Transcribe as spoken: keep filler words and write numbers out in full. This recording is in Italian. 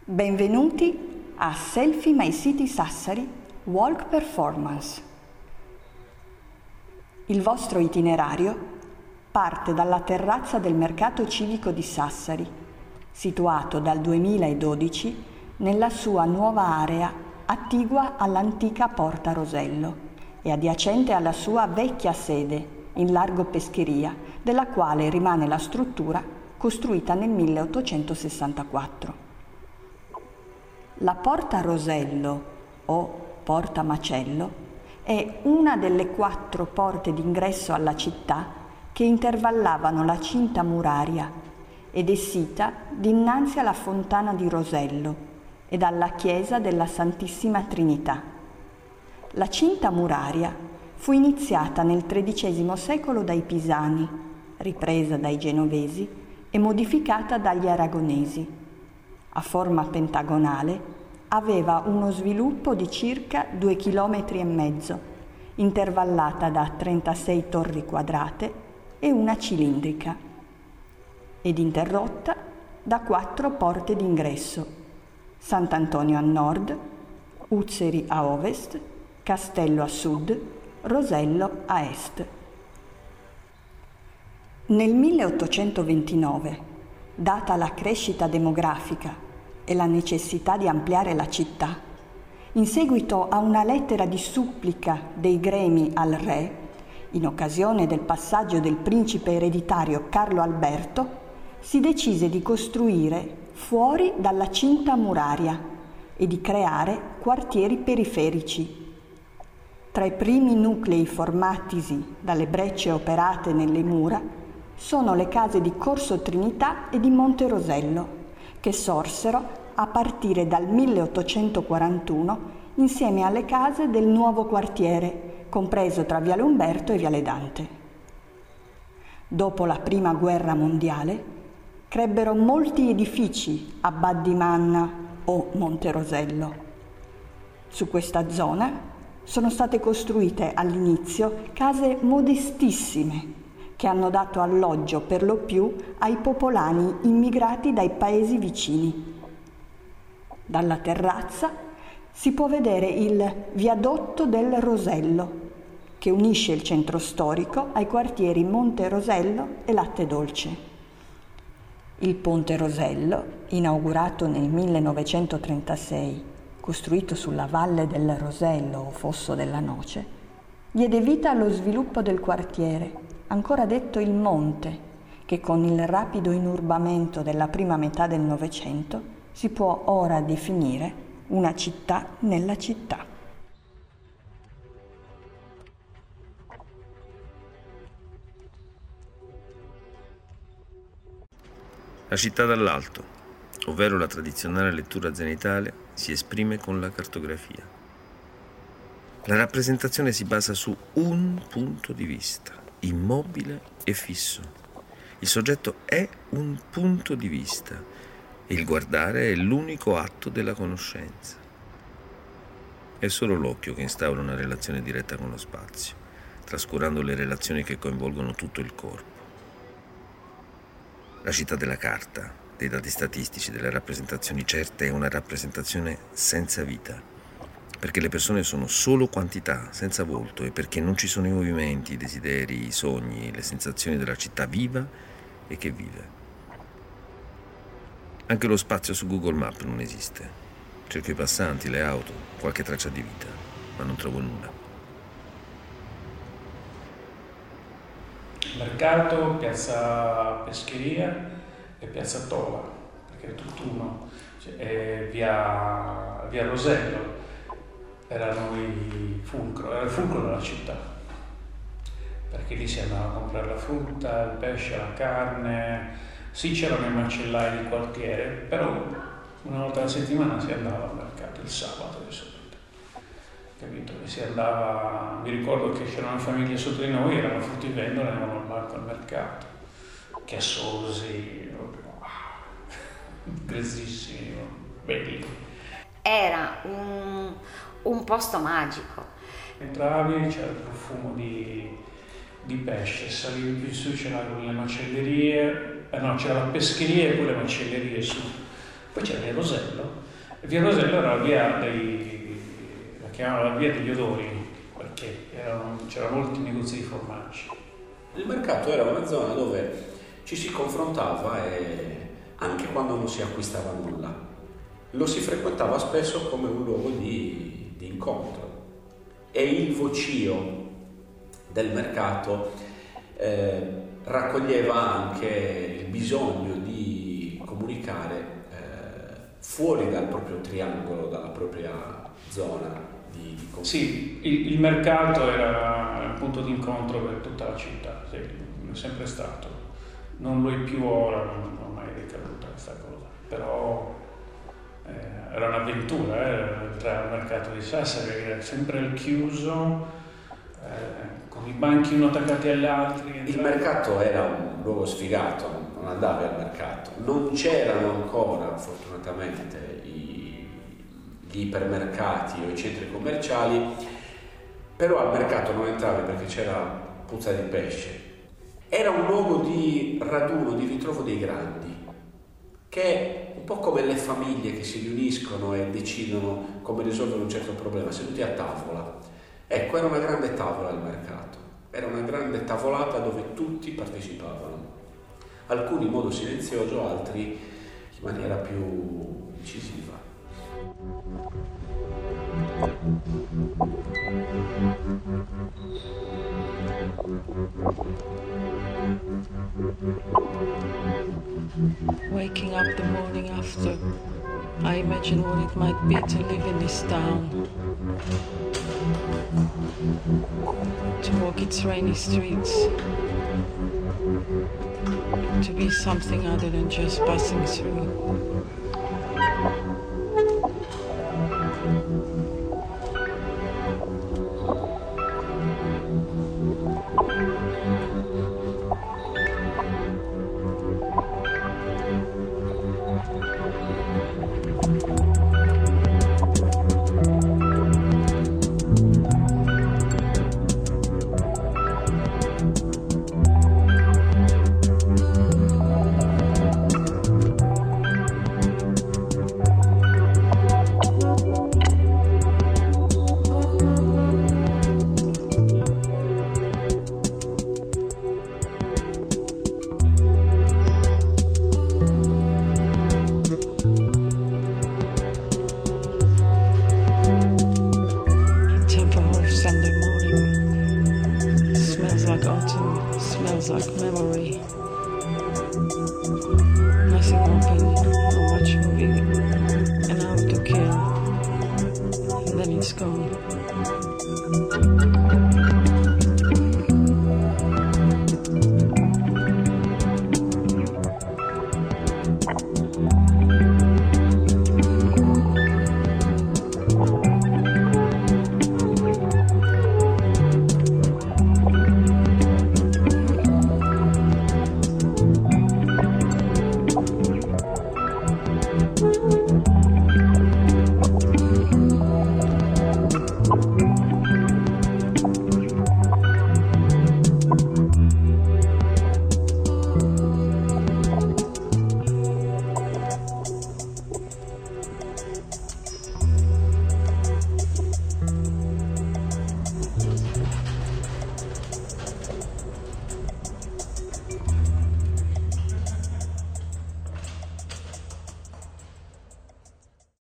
Benvenuti a Selfie My City Sassari Walk Performance. Il vostro itinerario parte dalla terrazza del Mercato Civico di Sassari, situato dal duemiladodici nella sua nuova area attigua all'antica Porta Rosello e adiacente alla sua vecchia sede in largo Pescheria, della quale rimane la struttura costruita nel milleottocentosessantaquattro. La Porta Rosello, o Porta Macello, è una delle quattro porte d'ingresso alla città che intervallavano la cinta muraria ed è sita dinanzi alla fontana di Rosello ed alla chiesa della Santissima Trinità. La cinta muraria fu iniziata nel tredicesimo secolo dai Pisani, ripresa dai Genovesi e modificata dagli Aragonesi. A forma pentagonale, aveva uno sviluppo di circa due chilometri e mezzo, intervallata da trentasei torri quadrate e una cilindrica, ed interrotta da quattro porte d'ingresso: Sant'Antonio a nord, Uzzeri a ovest, Castello a sud, Rosello a est. Nel milleottocentoventinove, data la crescita demografica e la necessità di ampliare la città, in seguito a una lettera di supplica dei gremi al re, in occasione del passaggio del principe ereditario Carlo Alberto, si decise di costruire fuori dalla cinta muraria e di creare quartieri periferici. Tra i primi nuclei formatisi dalle brecce operate nelle mura sono le case di Corso Trinità e di Monte Rosello, che sorsero a partire dal milleottocentoquarantuno insieme alle case del nuovo quartiere, compreso tra Viale Umberto e Viale Dante. Dopo la Prima Guerra Mondiale, crebbero molti edifici a Bad di Manna o Monte Rosello. Su questa zona sono state costruite all'inizio case modestissime, che hanno dato alloggio per lo più ai popolani immigrati dai paesi vicini. Dalla terrazza si può vedere il viadotto del Rosello, che unisce il centro storico ai quartieri Monte Rosello e Latte Dolce. Il Ponte Rosello, inaugurato nel millenovecentotrentasei, costruito sulla valle del Rosello o Fosso della Noce, diede vita allo sviluppo del quartiere, ancora detto il Monte, che con il rapido inurbamento della prima metà del Novecento si può ora definire una città nella città. La città dall'alto, ovvero la tradizionale lettura zenitale, si esprime con la cartografia. La rappresentazione si basa su un punto di vista, immobile e fisso. Il soggetto è un punto di vista e il guardare è l'unico atto della conoscenza. È solo l'occhio che instaura una relazione diretta con lo spazio, trascurando le relazioni che coinvolgono tutto il corpo. La città della carta, dei dati statistici, delle rappresentazioni certe è una rappresentazione senza vita, perché le persone sono solo quantità, senza volto, e perché non ci sono i movimenti, i desideri, i sogni, le sensazioni della città viva e che vive. Anche lo spazio su Google Maps non esiste. Cerco i passanti, le auto, qualche traccia di vita, ma non trovo nulla. Mercato, piazza Pescheria e piazza Tola, perché è tutt'uno. Cioè, è via, via Rosello erano i fulcro, era il fulcro della città, perché lì si andava a comprare la frutta, il pesce, la carne. Sì, c'erano i macellai di quartiere, però una volta alla settimana si andava al mercato, il sabato di solito, capito? E si andava, mi ricordo che c'era una famiglia sotto di noi, erano fruttivendoli, andavano al banco al mercato, chiassosi, wow, grezzissimi, belli. Era un, un posto magico. Entravi, c'era il profumo di, di pesce, salivi più su, c'erano le macellerie, eh no, c'era la pescheria e poi le macellerie su, Poi c'era via Rosello, e via Rosello era la via dei, la chiamavano la via degli odori, perché erano, c'erano molti negozi di formaggi. Il mercato era una zona dove ci si confrontava e anche quando non si acquistava nulla, lo si frequentava spesso come un luogo di, di incontro, e il vocio del mercato eh, raccoglieva anche il bisogno di comunicare eh, fuori dal proprio triangolo, dalla propria zona di, di confronto. Sì, il, il mercato era un punto di incontro per tutta la città, sì, è sempre stato. Non lo è più ora, non ho mai ricaduta questa cosa, però eh, era un'avventura, eh, entrare al mercato di Sassari, era sempre al chiuso, eh, con i banchi uno attaccati agli altri. Entrare. Il mercato era un luogo sfigato, non andavi al mercato, non c'erano ancora fortunatamente i, gli ipermercati o i centri commerciali, però al mercato non entravi perché c'era puzza di pesce. Era un luogo di raduno, di ritrovo dei grandi, che è un po' come le famiglie che si riuniscono e decidono come risolvere un certo problema, seduti a tavola. Ecco, era una grande tavola al mercato, era una grande tavolata dove tutti partecipavano, alcuni in modo silenzioso, altri in maniera più incisiva. Waking up the morning after, I imagine what it might be to live in this town, to walk its rainy streets, to be something other than just passing through.